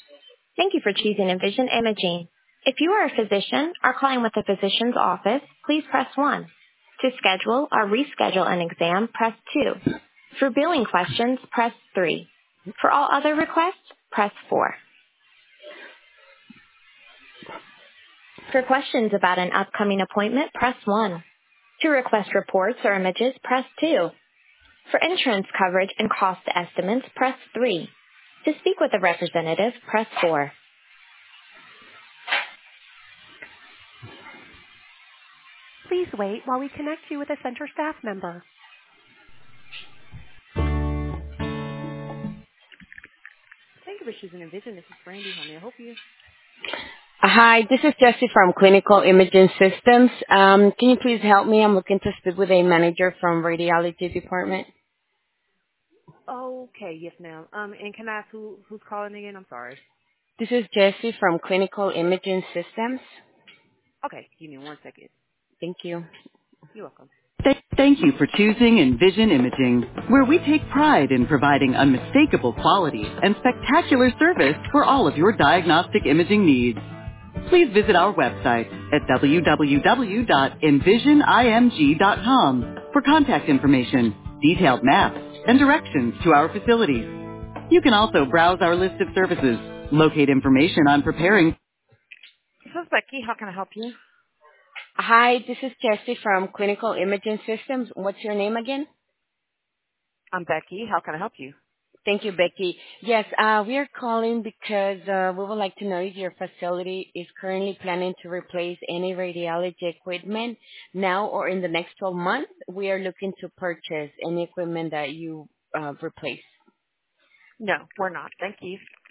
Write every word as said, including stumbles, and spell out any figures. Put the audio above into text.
Thank you for choosing Envision Imaging. If you are a physician or calling with a physician's office, please press one. To schedule or reschedule an exam, press two. For billing questions, press three. For all other requests, press four. For questions about an upcoming appointment, press one. To request reports or images, press two. For insurance coverage and cost estimates, press three. To speak with a representative, press four. Please wait while we connect you with a center staff member. Thank you for choosing Envision. This is Brandy. How may I help you? Hi, this is Jessie from Clinical Imaging Systems. Um, can you please help me? I'm looking to speak with a manager from radiology department. Okay, yes, ma'am. Um, and can I ask who, who's calling again? I'm sorry. This is Jessie from Clinical Imaging Systems. Okay, give me one second. Thank you. You're welcome. Th- Thank you for choosing Envision Imaging, where we take pride in providing unmistakable quality and spectacular service for all of your diagnostic imaging needs. Please visit our website at w w w dot envision img dot com for contact information, detailed maps, and directions to our facilities. You can also browse our list of services, locate information on preparing. This is Becky. How can I help you? Hi, this is Jessie from Clinical Imaging Systems. What's your name again? I'm Becky. How can I help you? Thank you, Becky. Yes, uh, we are calling because uh, we would like to know if your facility is currently planning to replace any radiology equipment now or in the next twelve months. We are looking to purchase any equipment that you uh, replace. No, we're not. Thank you.